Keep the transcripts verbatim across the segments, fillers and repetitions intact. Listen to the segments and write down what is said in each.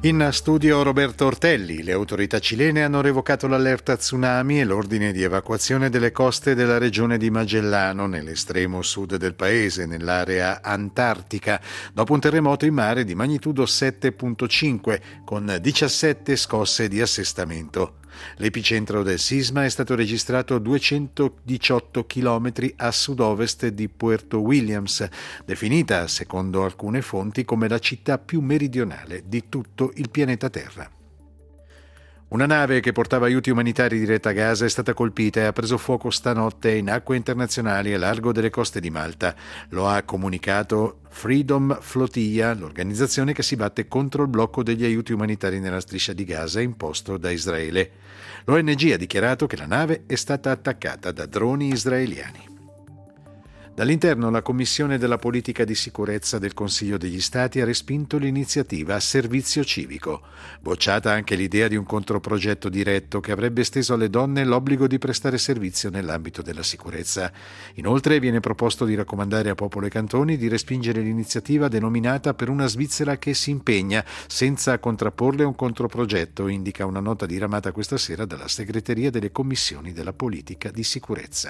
In studio Roberto Ortelli. Le autorità cilene hanno revocato l'allerta tsunami e l'ordine di evacuazione delle coste della regione di Magellano, nell'estremo sud del paese, nell'area antartica, dopo un terremoto in mare di magnitudo sette virgola cinque, con diciassette scosse di assestamento. L'epicentro del sisma è stato registrato a duecentodiciotto chilometri a sud-ovest di Puerto Williams, definita, secondo alcune fonti, come la città più meridionale di tutto il pianeta Terra. Una nave che portava aiuti umanitari diretta a Gaza è stata colpita e ha preso fuoco stanotte in acque internazionali a largo delle coste di Malta. Lo ha comunicato Freedom Flotilla, l'organizzazione che si batte contro il blocco degli aiuti umanitari nella striscia di Gaza imposto da Israele. L'O N G ha dichiarato che la nave è stata attaccata da droni israeliani. Dall'interno, la Commissione della Politica di Sicurezza del Consiglio degli Stati ha respinto l'iniziativa Servizio Civico. Bocciata anche l'idea di un controprogetto diretto che avrebbe esteso alle donne l'obbligo di prestare servizio nell'ambito della sicurezza. Inoltre viene proposto di raccomandare a popolo e cantoni di respingere l'iniziativa denominata Per una Svizzera che si impegna, senza contrapporle un controprogetto, indica una nota diramata questa sera dalla segreteria delle Commissioni della Politica di Sicurezza.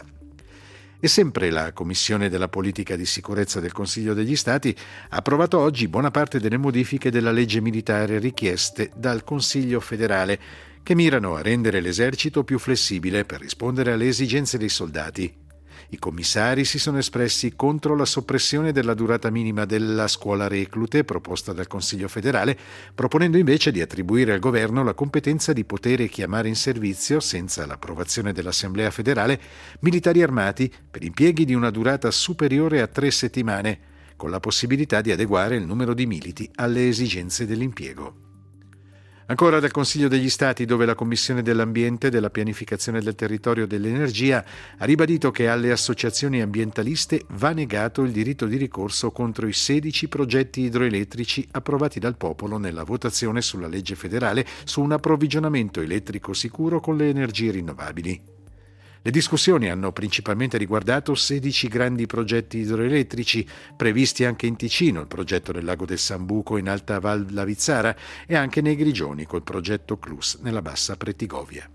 E sempre la Commissione della Politica di Sicurezza del Consiglio degli Stati ha approvato oggi buona parte delle modifiche della legge militare richieste dal Consiglio federale, che mirano a rendere l'esercito più flessibile per rispondere alle esigenze dei soldati. I commissari si sono espressi contro la soppressione della durata minima della scuola reclute proposta dal Consiglio federale, proponendo invece di attribuire al governo la competenza di poter chiamare in servizio, senza l'approvazione dell'Assemblea federale, militari armati per impieghi di una durata superiore a tre settimane, con la possibilità di adeguare il numero di militi alle esigenze dell'impiego. Ancora dal Consiglio degli Stati, dove la Commissione dell'Ambiente, della Pianificazione del Territorio e dell'Energia ha ribadito che alle associazioni ambientaliste va negato il diritto di ricorso contro i sedici progetti idroelettrici approvati dal popolo nella votazione sulla legge federale su un approvvigionamento elettrico sicuro con le energie rinnovabili. Le discussioni hanno principalmente riguardato sedici grandi progetti idroelettrici, previsti anche in Ticino, il progetto del lago del Sambuco in Alta Val Lavizzara, e anche nei Grigioni col progetto Clus nella Bassa Pretigovia.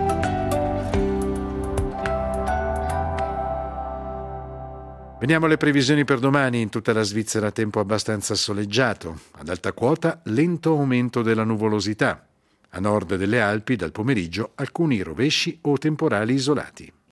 Veniamo alle previsioni per domani. In tutta la Svizzera tempo abbastanza soleggiato. Ad alta quota lento aumento della nuvolosità. A nord delle Alpi, dal pomeriggio, alcuni rovesci o temporali isolati.